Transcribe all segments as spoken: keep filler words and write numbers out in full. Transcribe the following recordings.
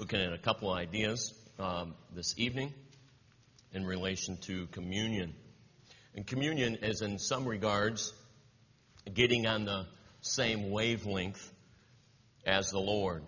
looking at a couple ideas um, this evening in relation to communion. And communion is, in some regards, getting on the same wavelength as the Lord.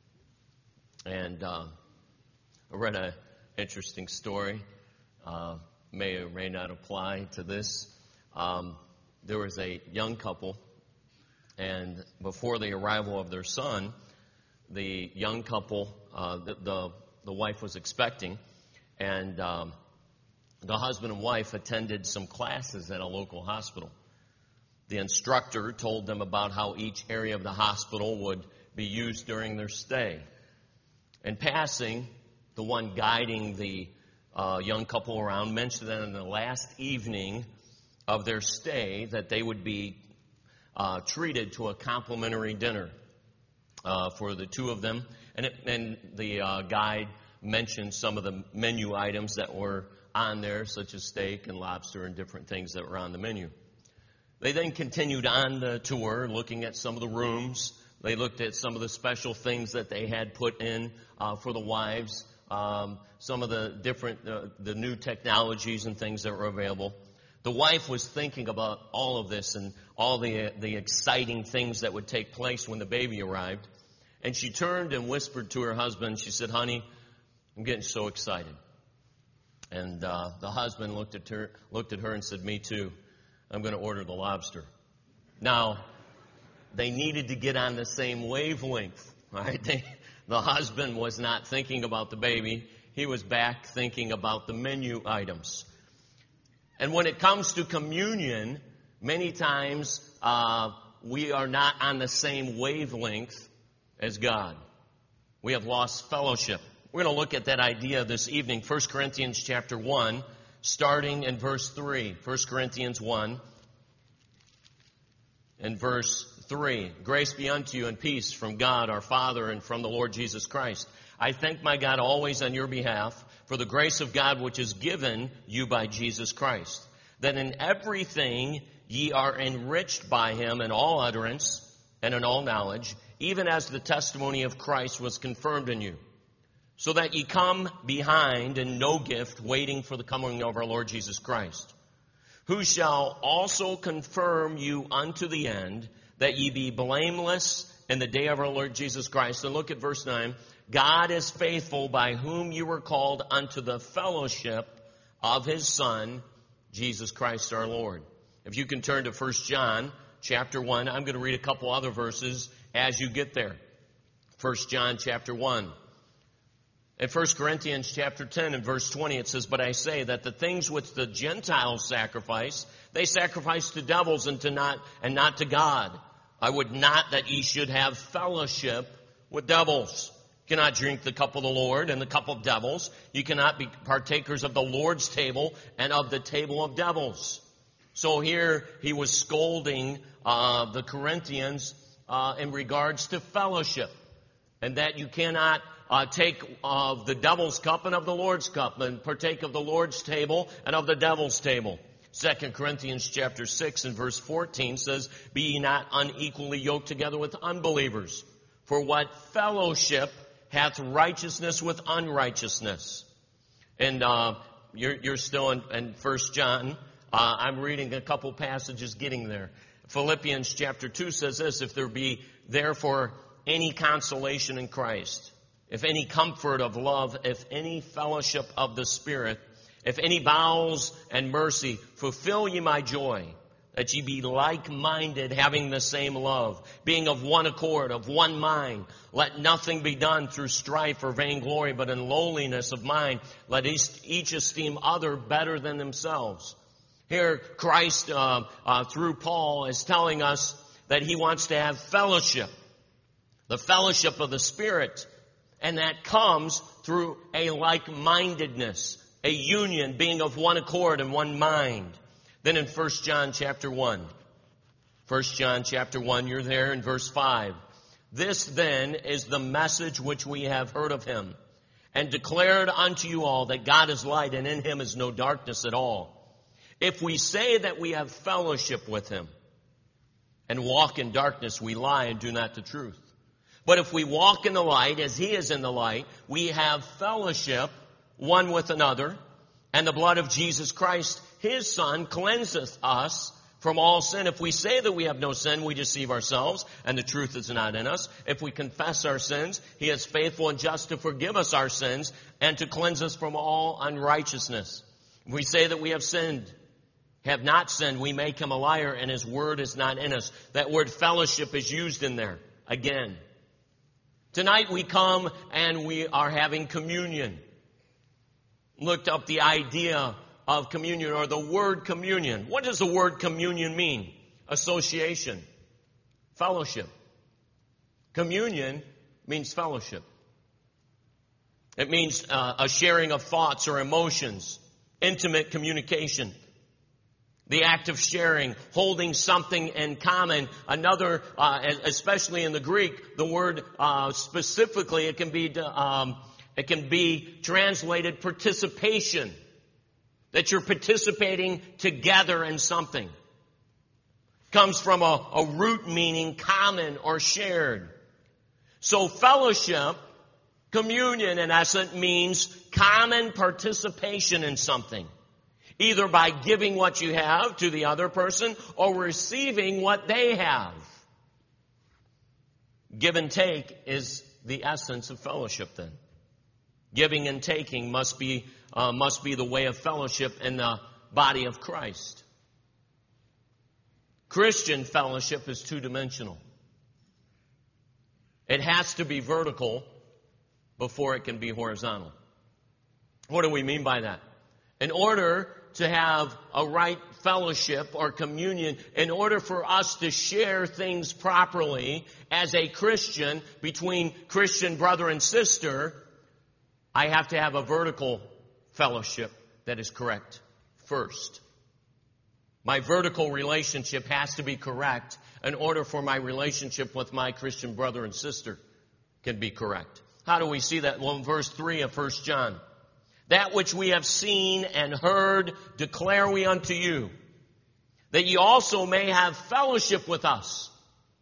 And uh, I read an interesting story. Uh, may or may not apply to this. Um, there was a young couple, and before the arrival of their son, the young couple, uh, the, the the wife was expecting, and um, the husband and wife attended some classes at a local hospital. The instructor told them about how each area of the hospital would be used during their stay. In passing, the one guiding the uh, young couple around mentioned that in the last evening of their stay that they would be uh, treated to a complimentary dinner uh, for the two of them. And, it, and the uh, guide mentioned some of the menu items that were on there, such as steak and lobster and different things that were on the menu. They then continued on the tour, looking at some of the rooms. They looked at some of the special things that they had put in uh, for the wives, um, some of the different, uh, the new technologies and things that were available. The wife was thinking about all of this and all the the exciting things that would take place when the baby arrived. And she turned and whispered to her husband. She said, "Honey, I'm getting so excited." And uh, the husband looked at her, looked at her and said, "Me too. I'm going to order the lobster." Now, they needed to get on the same wavelength, right? They, the husband was not thinking about the baby. He was back thinking about the menu items. And when it comes to communion, many times uh, we are not on the same wavelength as God. We have lost fellowship. We're going to look at that idea this evening. First Corinthians chapter one, starting in verse three. First Corinthians one and verse three. Grace be unto you and peace from God our Father and from the Lord Jesus Christ. I thank my God always on your behalf for the grace of God which is given you by Jesus Christ, that in everything ye are enriched by him in all utterance and in all knowledge, even as the testimony of Christ was confirmed in you, so that ye come behind in no gift, waiting for the coming of our Lord Jesus Christ, who shall also confirm you unto the end, that ye be blameless in the day of our Lord Jesus Christ. And look at verse nine. God is faithful, by whom you were called unto the fellowship of his Son, Jesus Christ our Lord. If you can turn to First John chapter one, I'm going to read a couple other verses as you get there. First John chapter one. In First Corinthians chapter ten and verse twenty, it says, "But I say that the things which the Gentiles sacrifice, they sacrifice to devils and to not and not to God. I would not that ye should have fellowship with devils. You cannot drink the cup of the Lord and the cup of devils. You cannot be partakers of the Lord's table and of the table of devils." So here he was scolding uh, the Corinthians uh, in regards to fellowship, and that you cannot uh, take of the devil's cup and of the Lord's cup, and partake of the Lord's table and of the devil's table. Second Corinthians chapter six and verse fourteen says, "Be ye not unequally yoked together with unbelievers. For what fellowship hath righteousness with unrighteousness?" And uh, you're, you're still in, in First John. Uh, I'm reading a couple passages getting there. Philippians chapter two says this, "If there be therefore any consolation in Christ, if any comfort of love, if any fellowship of the Spirit, if any bowels and mercy, fulfill ye my joy, that ye be like-minded, having the same love, being of one accord, of one mind. Let nothing be done through strife or vainglory, but in lowliness of mind, let each esteem other better than themselves." Here, Christ, uh, uh, through Paul, is telling us that he wants to have fellowship, the fellowship of the Spirit, and that comes through a like-mindedness, a union, being of one accord and one mind. Then in First John chapter one, First John chapter one, you're there in verse five. "This then is the message which we have heard of him, and declared unto you all, that God is light, and in him is no darkness at all. If we say that we have fellowship with him, and walk in darkness, we lie and do not the truth. But if we walk in the light as he is in the light, we have fellowship one with another, and the blood of Jesus Christ, his Son, cleanseth us from all sin. If we say that we have no sin, we deceive ourselves, and the truth is not in us. If we confess our sins, he is faithful and just to forgive us our sins and to cleanse us from all unrighteousness. If we say that we have sinned, have not sinned, we make him a liar, and his word is not in us. That word fellowship is used in there again. Tonight we come and we are having communion. Looked up the idea of communion, or the word communion. What does the word communion mean? Association. Fellowship. Communion means fellowship. It means uh, a sharing of thoughts or emotions, intimate communication. The act of sharing, holding something in common. Another, uh, especially in the Greek, the word uh, specifically, it can be um, it can be translated participation. That you're participating together in something. Comes from a, a root meaning common or shared. So fellowship, communion in essence, means common participation in something. Either by giving what you have to the other person or receiving what they have. Give and take is the essence of fellowship then. Giving and taking must be uh, must be the way of fellowship in the body of Christ. Christian fellowship is two-dimensional. It has to be vertical before it can be horizontal. What do we mean by that? In order to have a right fellowship or communion, in order for us to share things properly as a Christian between Christian brother and sister, I have to have a vertical fellowship that is correct first. My vertical relationship has to be correct in order for my relationship with my Christian brother and sister can be correct. How do we see that? Well, in verse three of First John. That which we have seen and heard declare we unto you, that ye also may have fellowship with us.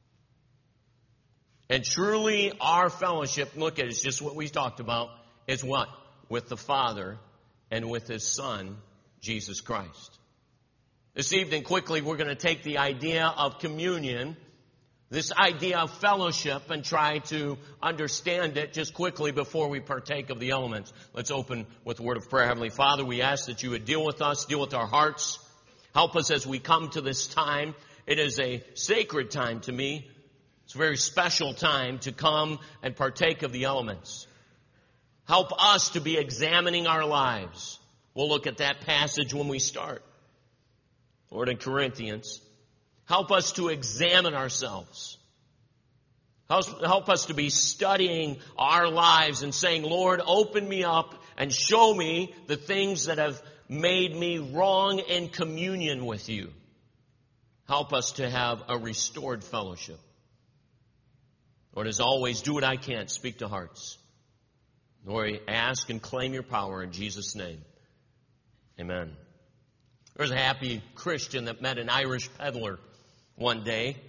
And truly our fellowship, look at it, it's just what we talked about, is what? With the Father and with his Son, Jesus Christ. This evening, quickly, we're going to take the idea of communion, this idea of fellowship, and try to understand it just quickly before we partake of the elements. Let's open with a word of prayer. Heavenly Father, we ask that you would deal with us, deal with our hearts. Help us as we come to this time. It is a sacred time to me. It's a very special time to come and partake of the elements. Help us to be examining our lives. We'll look at that passage when we start. Lord, in Corinthians. Help us to examine ourselves. Help us to be studying our lives and saying, Lord, open me up and show me the things that have made me wrong in communion with you. Help us to have a restored fellowship. Lord, as always, do what I can. Speak to hearts. Lord, ask and claim your power in Jesus' name. Amen. There was a happy Christian that met an Irish peddler one day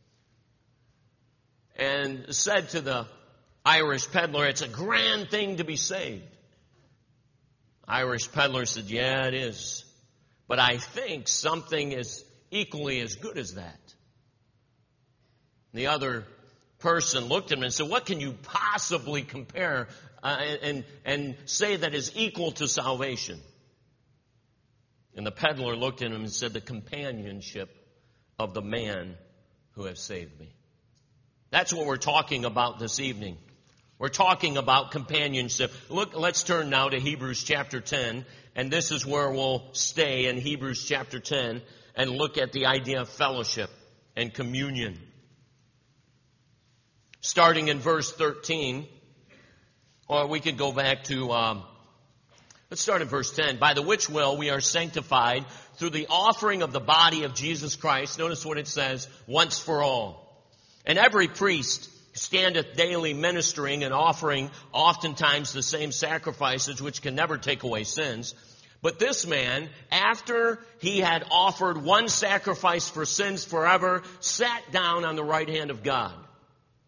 and said to the Irish peddler, it's a grand thing to be saved. Irish peddler said, yeah, it is. But I think something is equally as good as that. The other person looked at him and said, what can you possibly compare uh, and, and say that is equal to salvation? And the peddler looked at him and said, the companionship of the man who has saved me. That's what we're talking about this evening. We're talking about companionship. Look, let's turn now to Hebrews chapter ten, and this is where we'll stay in Hebrews chapter ten and look at the idea of fellowship and communion. Starting in verse thirteen, or we could go back to, um, let's start in verse ten. By the which will we are sanctified through the offering of the body of Jesus Christ. Notice what it says, once for all. And every priest standeth daily ministering and offering oftentimes the same sacrifices which can never take away sins. But this man, after he had offered one sacrifice for sins forever, sat down on the right hand of God.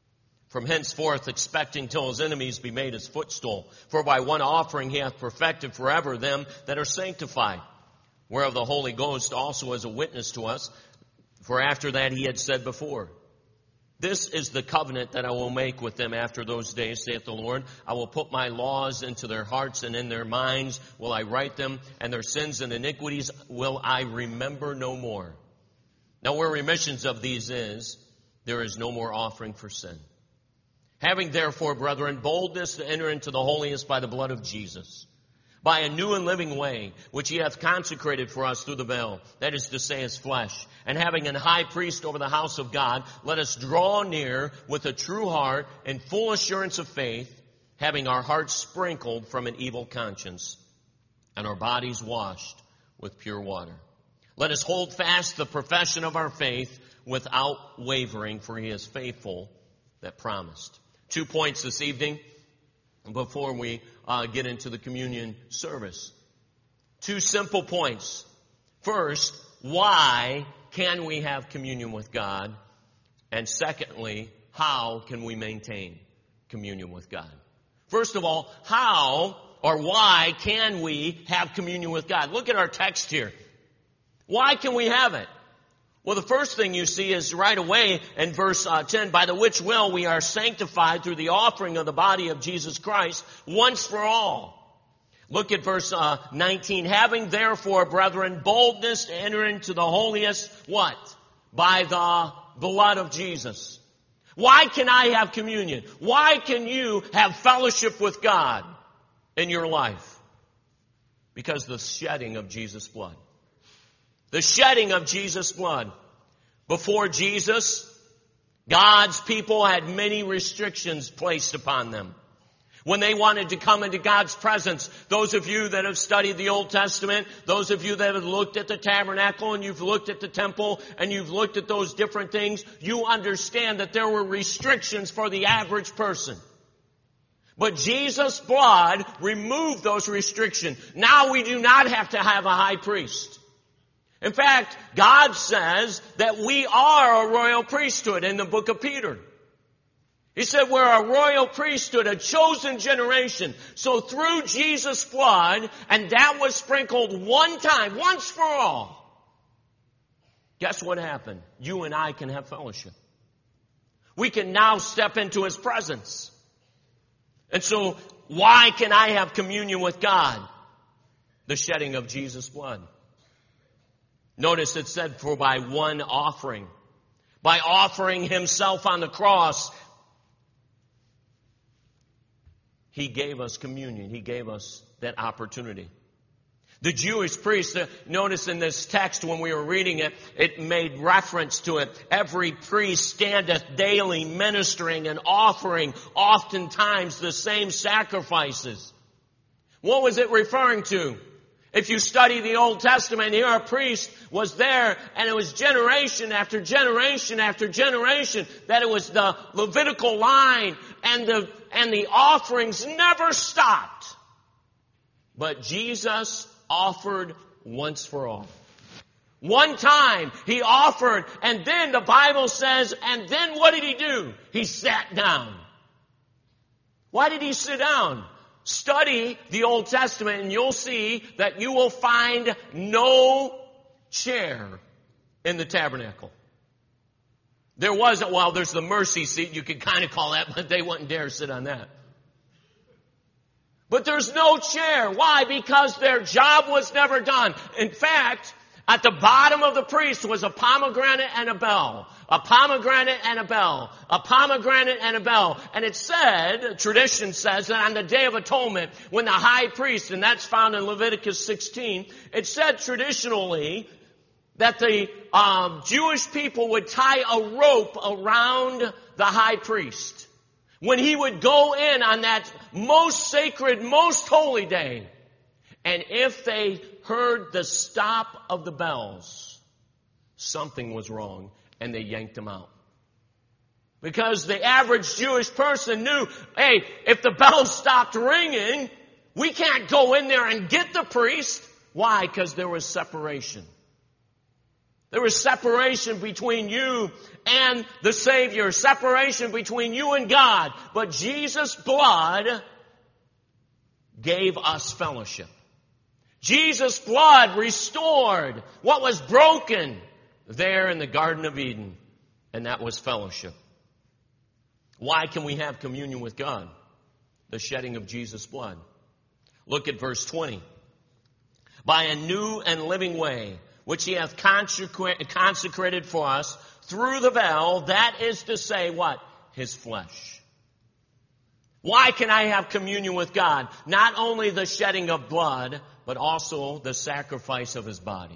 from henceforth expecting till his enemies be made his footstool. For by one offering he hath perfected forever them that are sanctified. Whereof the Holy Ghost also is a witness to us. For after that he had said before, this is the covenant that I will make with them after those days, saith the Lord. I will put my laws into their hearts, and in their minds will I write them, and their sins and iniquities will I remember no more. Now where remissions of these is, there is no more offering for sin. Having therefore, brethren, boldness to enter into the holiest by the blood of Jesus, by a new and living way, which he hath consecrated for us through the veil, that is to say, his flesh. And having an high priest over the house of God, let us draw near with a true heart and full assurance of faith, having our hearts sprinkled from an evil conscience, and our bodies washed with pure water. Let us hold fast the profession of our faith without wavering, for he is faithful that promised. Two points this evening before we uh, get into the communion service. Two simple points. First, why can we have communion with God? And secondly, how can we maintain communion with God? First of all, how or why can we have communion with God? Look at our text here. Why can we have it? Well, the first thing you see is right away in verse uh, ten, by the which will we are sanctified through the offering of the body of Jesus Christ once for all. Look at verse uh, nineteen. Having therefore, brethren, boldness to enter into the holiest, what? By the blood of Jesus. Why can I have communion? Why can you have fellowship with God in your life? Because the shedding of Jesus' blood. The shedding of Jesus' blood. Before Jesus, God's people had many restrictions placed upon them. When they wanted to come into God's presence, those of you that have studied the Old Testament, those of you that have looked at the tabernacle and you've looked at the temple and you've looked at those different things, you understand that there were restrictions for the average person. But Jesus' blood removed those restrictions. Now we do not have to have a high priest. In fact, God says that we are a royal priesthood in the book of Peter. He said we're a royal priesthood, a chosen generation. So through Jesus' blood, and that was sprinkled one time, once for all, guess what happened? You and I can have fellowship. We can now step into his presence. And so why can I have communion with God? The shedding of Jesus' blood. Notice it said, for by one offering. By offering himself on the cross, he gave us communion. He gave us that opportunity. The Jewish priests, uh, notice in this text when we were reading it, it made reference to it. Every priest standeth daily ministering and offering oftentimes the same sacrifices. What was it referring to? If you study the Old Testament, here a priest was there, and it was generation after generation after generation that it was the Levitical line, and the and the offerings never stopped. But Jesus offered once for all. One time he offered, and then the Bible says, and then what did he do? He sat down. Why did he sit down? Study the Old Testament and you'll see that you will find no chair in the tabernacle. There wasn't, well, there's the mercy seat, you could kind of call that, but they wouldn't dare sit on that. But there's no chair. Why? Because their job was never done. In fact, at the bottom of the priest was a pomegranate and a bell. A pomegranate and a bell. A pomegranate and a bell. And it said, tradition says, that on the Day of Atonement, when the high priest, and that's found in Leviticus sixteen, it said traditionally that the um, Jewish people would tie a rope around the high priest when he would go in on that most sacred, most holy day. And if they heard the stop of the bells, something was wrong, and they yanked them out. Because the average Jewish person knew, hey, if the bells stopped ringing, we can't go in there and get the priest. Why? Because there was separation. There was separation between you and the Savior, separation between you and God. But Jesus' blood gave us fellowship. Jesus' blood restored what was broken there in the Garden of Eden, and that was fellowship. Why can we have communion with God? The shedding of Jesus' blood. Look at verse twenty. By a new and living way, which he hath consecrated for us through the veil, that is to say, what? His flesh. Why can I have communion with God? Not only the shedding of blood, but also the sacrifice of his body.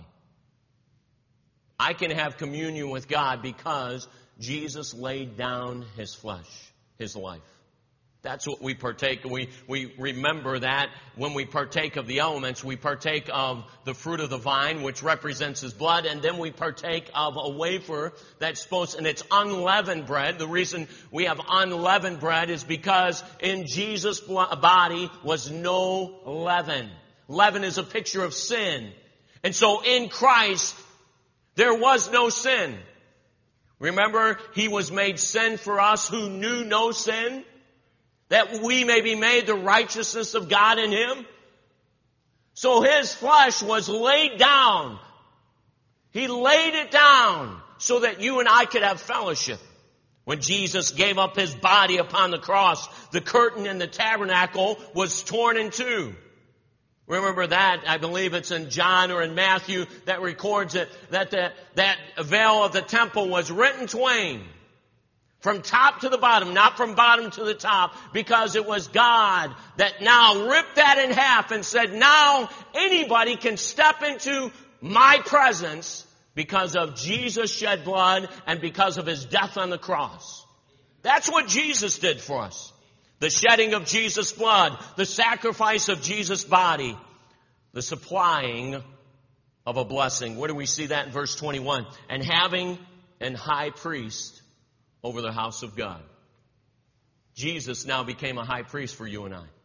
I can have communion with God because Jesus laid down his flesh, his life. That's what we partake. We, we remember that when we partake of the elements, we partake of the fruit of the vine, which represents his blood, and then we partake of a wafer that's supposed, and it's unleavened bread. The reason we have unleavened bread is because in Jesus' body was no leaven. Leaven is a picture of sin. And so in Christ, there was no sin. Remember, he was made sin for us who knew no sin, that we may be made the righteousness of God in him. So his flesh was laid down. He laid it down so that you and I could have fellowship. When Jesus gave up his body upon the cross, the curtain in the tabernacle was torn in two. Remember that, I believe it's in John or in Matthew that records it, that the, that veil of the temple was rent in twain. From top to the bottom, not from bottom to the top, because it was God that now ripped that in half and said, now anybody can step into my presence because of Jesus' shed blood and because of his death on the cross. That's what Jesus did for us. The shedding of Jesus' blood, the sacrifice of Jesus' body, the supplying of a blessing. Where do we see that in verse twenty-one? And having an high priest over the house of God. Jesus now became a high priest for you and I.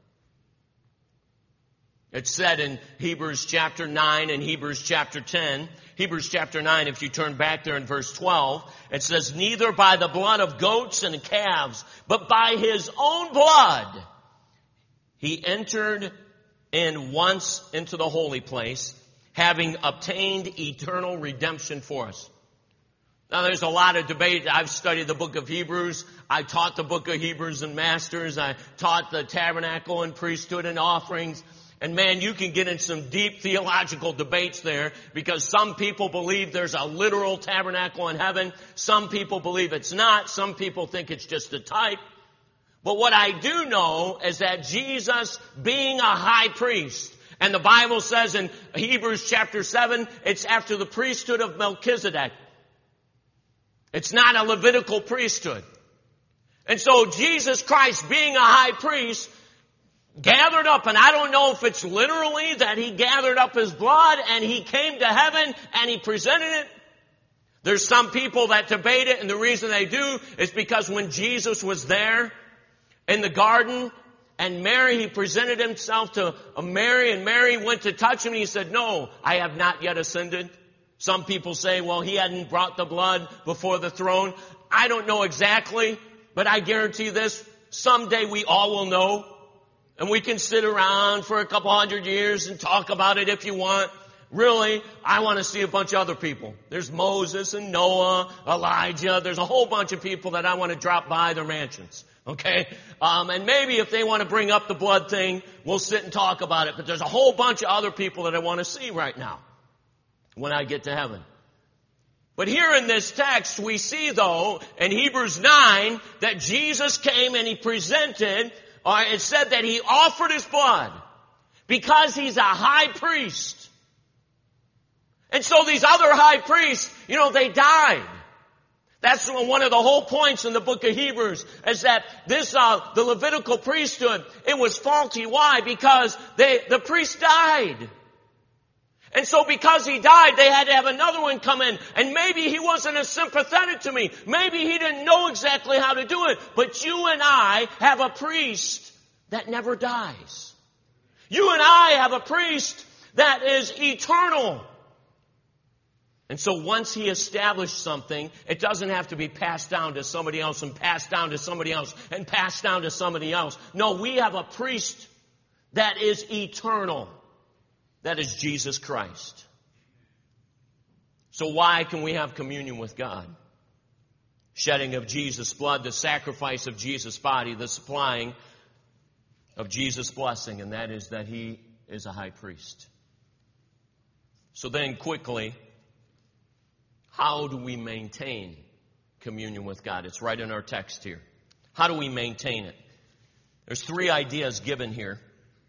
It's said in Hebrews chapter nine and Hebrews chapter ten. Hebrews chapter nine, if you turn back there in verse twelve, it says, neither by the blood of goats and calves, but by his own blood, he entered in once into the holy place, having obtained eternal redemption for us. Now, there's a lot of debate. I've studied the book of Hebrews. I taught the book of Hebrews in Masters. I taught the tabernacle and priesthood and offerings. And man, you can get in some deep theological debates there because some people believe there's a literal tabernacle in heaven. Some people believe it's not. Some people think it's just a type. But what I do know is that Jesus, being a high priest, and the Bible says in Hebrews chapter seven, it's after the priesthood of Melchizedek. It's not a Levitical priesthood. And so Jesus Christ, being a high priest, gathered up, and I don't know if it's literally that he gathered up his blood and he came to heaven and he presented it. There's some people that debate it, and the reason they do is because when Jesus was there in the garden and Mary, he presented himself to Mary, and Mary went to touch him and he said, no, I have not yet ascended. Some people say, well, he hadn't brought the blood before the throne. I don't know exactly, but I guarantee this, someday we all will know. And we can sit around for a couple hundred years and talk about it if you want. Really, I want to see a bunch of other people. There's Moses and Noah, Elijah. There's a whole bunch of people that I want to drop by their mansions. Okay? Um, and maybe if they want to bring up the blood thing, we'll sit and talk about it. But there's a whole bunch of other people that I want to see right now when I get to heaven. But here in this text, we see, though, in Hebrews nine, that Jesus came and he presented, or it said that he offered his blood because he's a high priest. And so these other high priests, you know, they died. That's one of the whole points in the book of Hebrews, is that this, uh, the Levitical priesthood, it was faulty. Why? Because they, the priest died. And so because he died, they had to have another one come in. And maybe he wasn't as sympathetic to me. Maybe he didn't know exactly how to do it. But you and I have a priest that never dies. You and I have a priest that is eternal. And so once he established something, it doesn't have to be passed down to somebody else and passed down to somebody else and passed down to somebody else. No, we have a priest that is eternal. That is Jesus Christ. So why can we have communion with God? Shedding of Jesus' blood, the sacrifice of Jesus' body, the supplying of Jesus' blessing, and that is that he is a high priest. So then quickly, how do we maintain communion with God? It's right in our text here. How do we maintain it? There's three ideas given here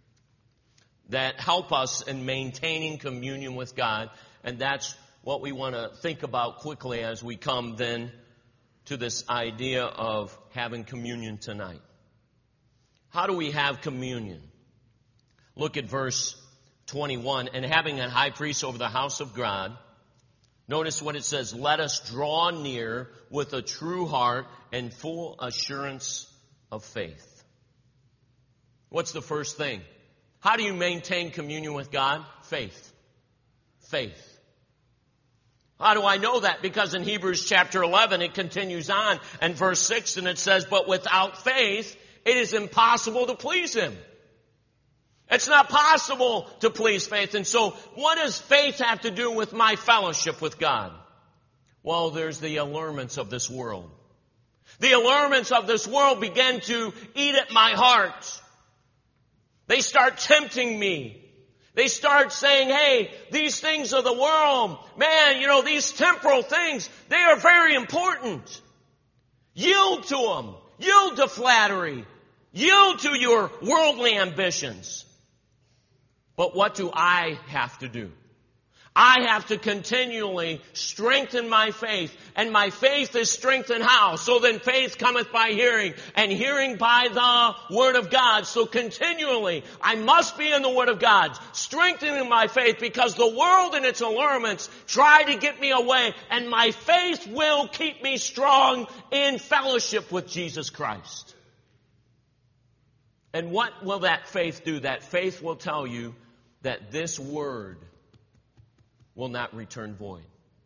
that help us in maintaining communion with God, and that's what we want to think about quickly as we come then to this idea of having communion tonight. How do we have communion? Look at verse twenty-one. And having a high priest over the house of God, notice what it says, let us draw near with a true heart and full assurance of faith. What's the first thing? How do you maintain communion with God? Faith. Faith. How do I know that? Because in Hebrews chapter eleven, it continues on and verse six, and it says, but without faith, it is impossible to please him. It's not possible to please faith. And so what does faith have to do with my fellowship with God? Well, there's the allurements of this world. The allurements of this world begin to eat at my heart. They start tempting me. They start saying, hey, these things of the world, man, you know, these temporal things, they are very important. Yield to them. Yield to flattery. Yield to your worldly ambitions. But what do I have to do? I have to continually strengthen my faith. And my faith is strengthened how? So then faith cometh by hearing, and hearing by the Word of God. So continually, I must be in the Word of God, strengthening my faith, because the world and its allurements try to get me away, and my faith will keep me strong in fellowship with Jesus Christ. And what will that faith do? That faith will tell you that this Word will not return void.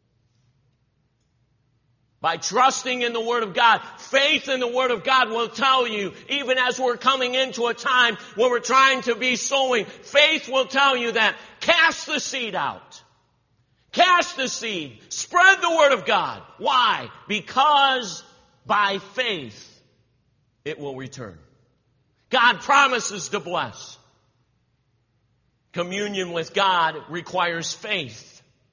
By trusting in the Word of God, faith in the Word of God will tell you, even as we're coming into a time where we're trying to be sowing, faith will tell you that cast the seed out. Cast the seed. Spread the Word of God. Why? Because by faith it will return. God promises to bless. Communion with God requires faith.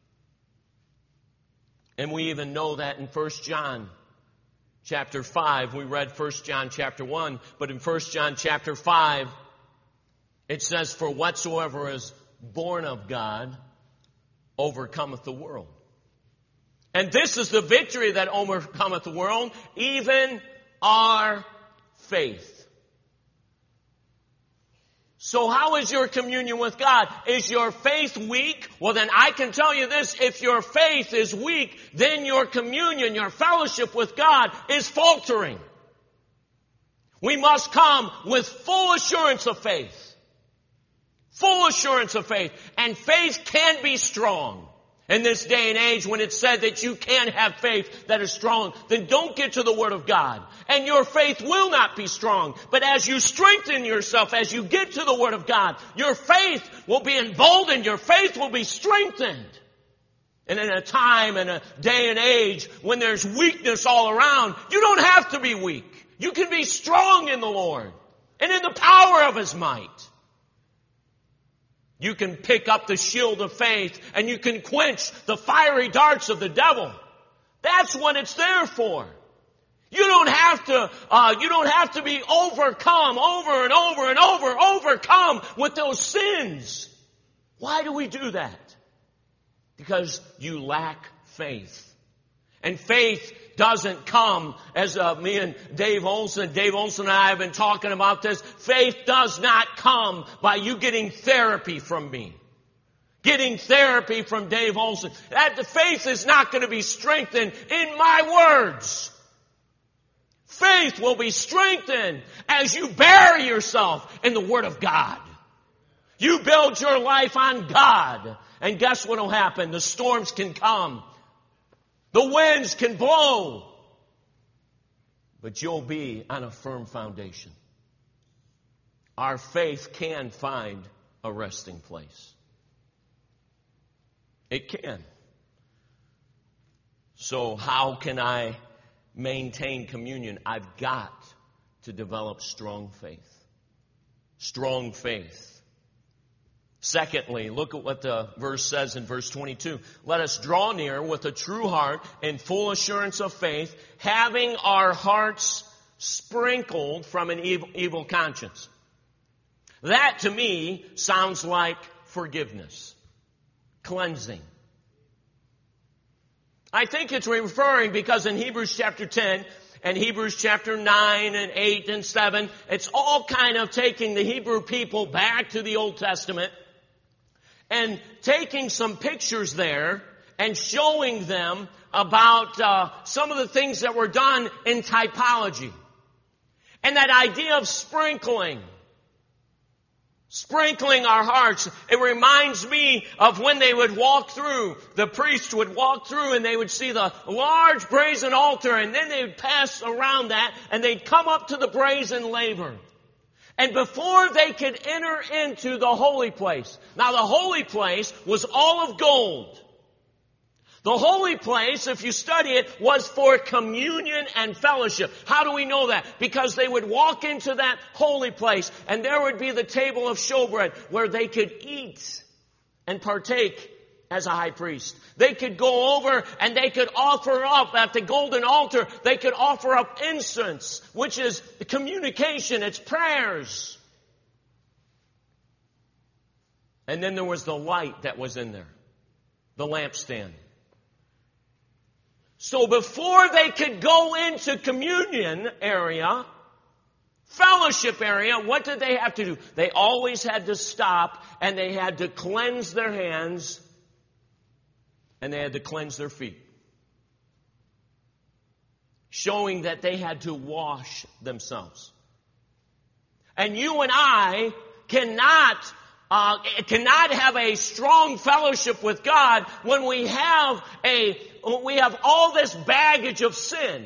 And we even know that in First John chapter five. We read First John chapter one, but in First John chapter five, it says, for whatsoever is born of God overcometh the world. And this is the victory that overcometh the world, even our faith. So how is your communion with God? Is your faith weak? Well, then I can tell you this. If your faith is weak, then your communion, your fellowship with God is faltering. We must come with full assurance of faith. Full assurance of faith. And faith can be strong. In this day and age, when it's said that you can have faith that is strong, then don't get to the Word of God. And your faith will not be strong. But as you strengthen yourself, as you get to the Word of God, your faith will be emboldened. Your faith will be strengthened. And in a time and a day and age when there's weakness all around, you don't have to be weak. You can be strong in the Lord and in the power of His might. You can pick up the shield of faith and you can quench the fiery darts of the devil. That's what it's there for. You don't have to, uh, you don't have to be overcome over and over and over, overcome with those sins. Why do we do that? Because you lack faith. And faith doesn't come, as uh, me and Dave Olson, Dave Olson and I have been talking about this. Faith does not come by you getting therapy from me. Getting therapy from Dave Olson. That the faith is not going to be strengthened in my words. Faith will be strengthened as you bury yourself in the Word of God. You build your life on God. And guess what will happen? The storms can come. The winds can blow. But you'll be on a firm foundation. Our faith can find a resting place. It can. So how can I maintain communion? I've got to develop strong faith. Strong faith. Secondly, look at what the verse says in verse twenty-two. Let us draw near with a true heart and full assurance of faith, having our hearts sprinkled from an evil, evil conscience. That to me sounds like forgiveness, cleansing. I think it's referring because in Hebrews chapter ten and Hebrews chapter nine and eight and seven, it's all kind of taking the Hebrew people back to the Old Testament and taking some pictures there and showing them about uh, some of the things that were done in typology. And that idea of sprinkling. Sprinkling our hearts. It reminds me of when they would walk through, the priest would walk through and they would see the large brazen altar, and then they would pass around that and they'd come up to the brazen laver. And before they could enter into the holy place, now the holy place was all of gold. The holy place, if you study it, was for communion and fellowship. How do we know that? Because they would walk into that holy place and there would be the table of showbread where they could eat and partake as a high priest. They could go over and they could offer up at the golden altar, they could offer up incense, which is the communication, it's prayers. And then there was the light that was in there, the lampstand. So before they could go into communion area, fellowship area, what did they have to do? They always had to stop and they had to cleanse their hands and they had to cleanse their feet. Showing that they had to wash themselves. And you and I cannot Uh, cannot have a strong fellowship with God when we have a we have all this baggage of sin.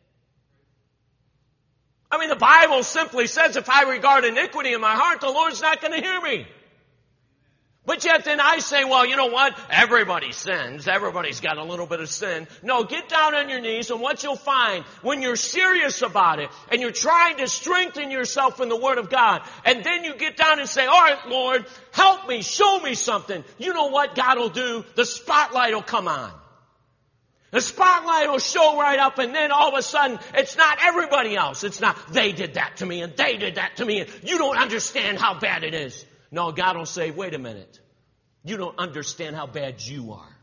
I mean, the Bible simply says if I regard iniquity in my heart, the Lord's not going to hear me. But yet then I say, well, you know what? Everybody sins. Everybody's got a little bit of sin. No, get down on your knees, and what you'll find when you're serious about it and you're trying to strengthen yourself in the Word of God, and then you get down and say, all right, Lord, help me, show me something. You know what God will do? The spotlight will come on. The spotlight will show right up, and then all of a sudden, it's not everybody else. It's not, they did that to me, and they did that to me, and you don't understand how bad it is. No, God will say, wait a minute. You don't understand how bad you are.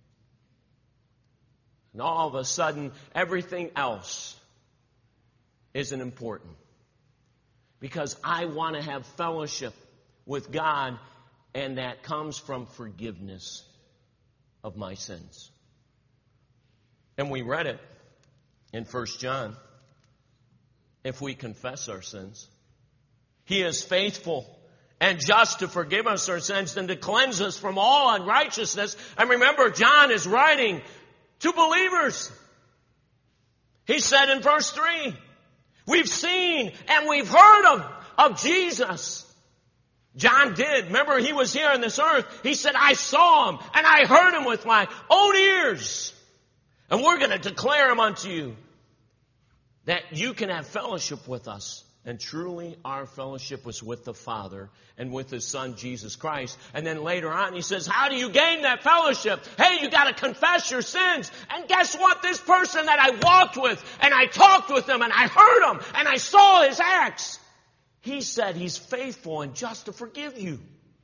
And all of a sudden, everything else isn't important. Because I want to have fellowship with God, and that comes from forgiveness of my sins. And we read it in First John. If we confess our sins, He is faithful and just to forgive us our sins and to cleanse us from all unrighteousness. And remember, John is writing to believers. He said in verse three, we've seen and we've heard of, of Jesus. John did. Remember, he was here on this earth. He said, I saw Him and I heard Him with my own ears. And we're going to declare Him unto you, that you can have fellowship with us. And truly our fellowship was with the Father and with His Son, Jesus Christ. And then later on he says, how do you gain that fellowship? Hey, you got to confess your sins. And guess what? This person that I walked with and I talked with him and I heard him and I saw his acts, He said He's faithful and just to forgive you.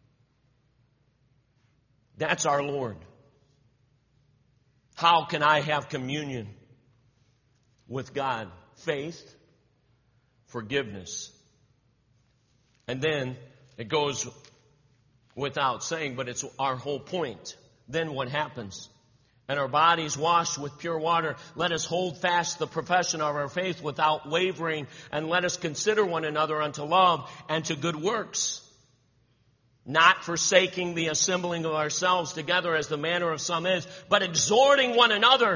That's our Lord. How can I have communion with God? Faith. Forgiveness. And then it goes without saying, but it's our whole point. Then what happens? And our bodies washed with pure water, let us hold fast the profession of our faith without wavering, and let us consider one another unto love and to good works, not forsaking the assembling of ourselves together as the manner of some is, but exhorting one another.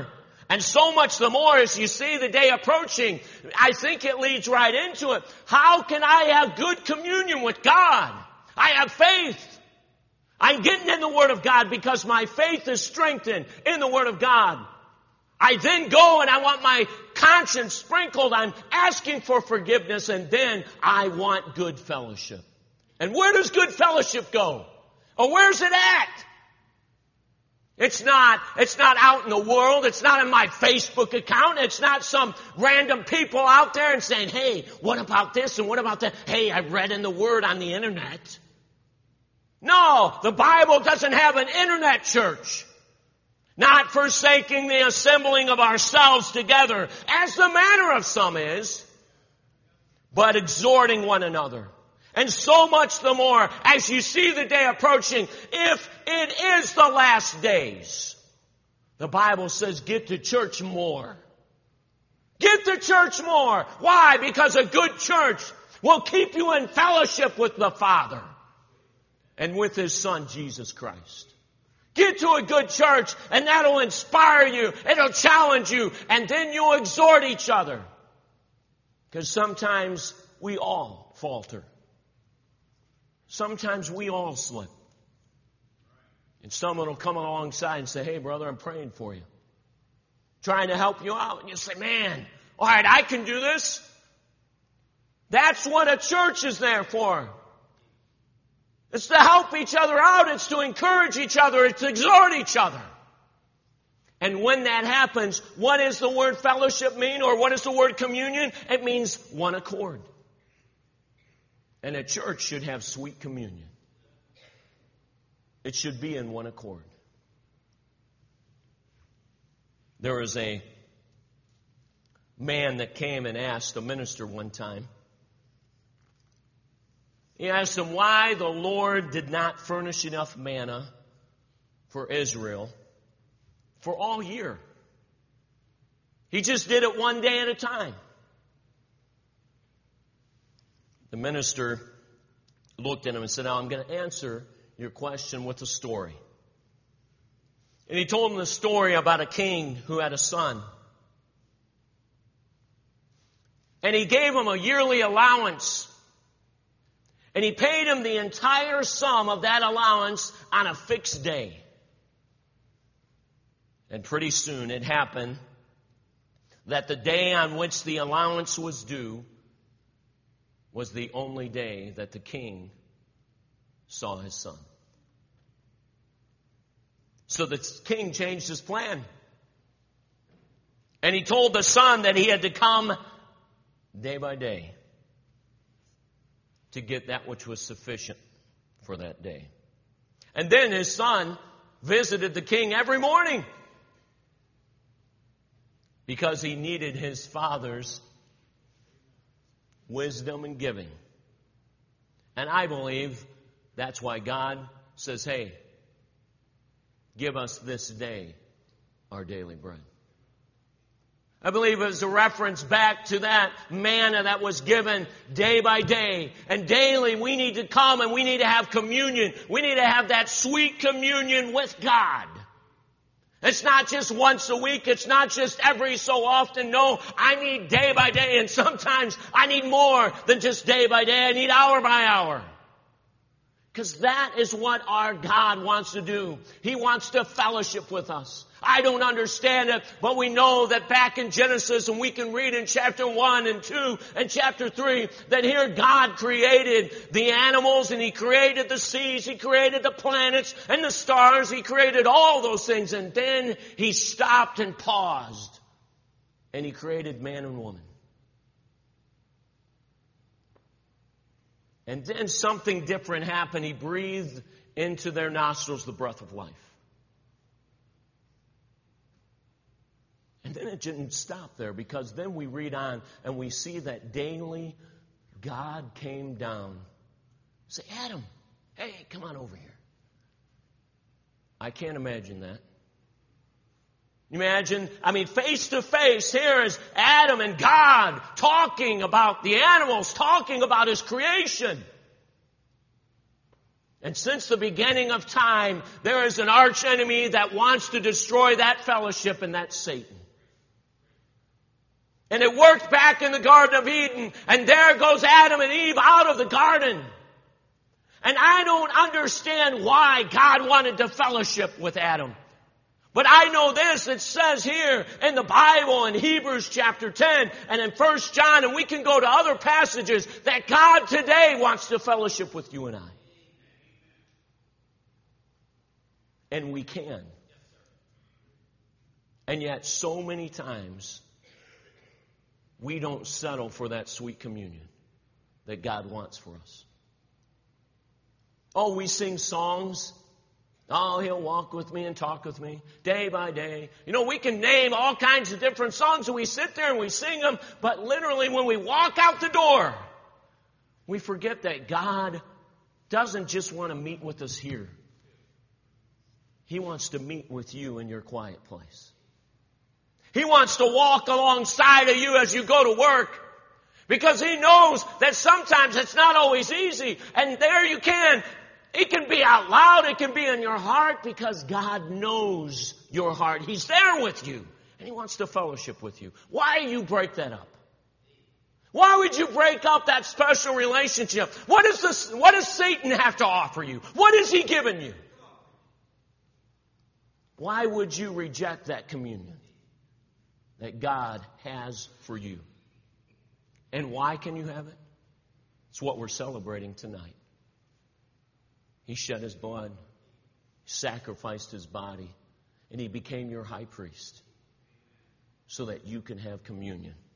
And so much the more as you see the day approaching, I think it leads right into it. How can I have good communion with God? I have faith. I'm getting in the Word of God because my faith is strengthened in the Word of God. I then go and I want my conscience sprinkled. I'm asking for forgiveness, and then I want good fellowship. And where does good fellowship go? Or where's it at? It's not, it's not out in the world. It's not in my Facebook account. It's not some random people out there and saying, hey, what about this and what about that? Hey, I read in the Word on the internet. No, the Bible doesn't have an internet church. Not forsaking the assembling of ourselves together, as the manner of some is, but exhorting one another. And so much the more as you see the day approaching, if it is the last days, the Bible says get to church more. Get to church more. Why? Because a good church will keep you in fellowship with the Father and with His Son, Jesus Christ. Get to a good church and that'll inspire you. It'll challenge you. And then you'll exhort each other. Because sometimes we all falter. Sometimes we all slip. And someone will come alongside and say, hey, brother, I'm praying for you. Trying to help you out. And you say, man, all right, I can do this. That's what a church is there for. It's to help each other out. It's to encourage each other. It's to exhort each other. And when that happens, what does the word fellowship mean? Or what does the word communion? It means one accord. And a church should have sweet communion. It should be in one accord. There was a man that came and asked a minister one time. He asked him why the Lord did not furnish enough manna for Israel for all year. He just did it one day at a time. The minister looked at him and said, now I'm going to answer your question with a story. And he told him the story about a king who had a son. And he gave him a yearly allowance. And he paid him the entire sum of that allowance on a fixed day. And pretty soon it happened that the day on which the allowance was due was the only day that the king saw his son. So the king changed his plan. And he told the son that he had to come day by day to get that which was sufficient for that day. And then his son visited the king every morning because he needed his father's wisdom and giving. And I believe that's why God says, hey, give us this day our daily bread. I believe it was a reference back to that manna that was given day by day. And daily we need to come and we need to have communion. We need to have that sweet communion with God. It's not just once a week. It's not just every so often. No, I need day by day. And sometimes I need more than just day by day. I need hour by hour. Because that is what our God wants to do. He wants to fellowship with us. I don't understand it, but we know that back in Genesis, and we can read in chapter one and two and chapter three, that here God created the animals and He created the seas, He created the planets and the stars, He created all those things, and then He stopped and paused, and He created man and woman. And then something different happened. He breathed into their nostrils the breath of life. And then it didn't stop there, because then we read on and we see that daily God came down. Say, Adam, hey, come on over here. I can't imagine that. Imagine, I mean, face to face, here is Adam and God talking about the animals, talking about His creation. And since the beginning of time, there is an arch enemy that wants to destroy that fellowship, and that's Satan. And it worked back in the Garden of Eden. And there goes Adam and Eve out of the garden. And I don't understand why God wanted to fellowship with Adam. But I know this, it says here in the Bible in Hebrews chapter ten and in First John, and we can go to other passages, that God today wants to fellowship with you and I. And we can. And yet so many times we don't settle for that sweet communion that God wants for us. Oh, we sing songs. Oh, He'll walk with me and talk with me day by day. You know, we can name all kinds of different songs and we sit there and we sing them, but literally when we walk out the door, we forget that God doesn't just want to meet with us here. He wants to meet with you in your quiet place. He wants to walk alongside of you as you go to work, because He knows that sometimes it's not always easy. And there you can. It can be out loud. It can be in your heart, because God knows your heart. He's there with you. And He wants to fellowship with you. Why do you break that up? Why would you break up that special relationship? What does this, what does Satan have to offer you? What has he given you? Why would you reject that communion that God has for you? And why can you have it? It's what we're celebrating tonight. He shed His blood, sacrificed His body, and He became your high priest so that you can have communion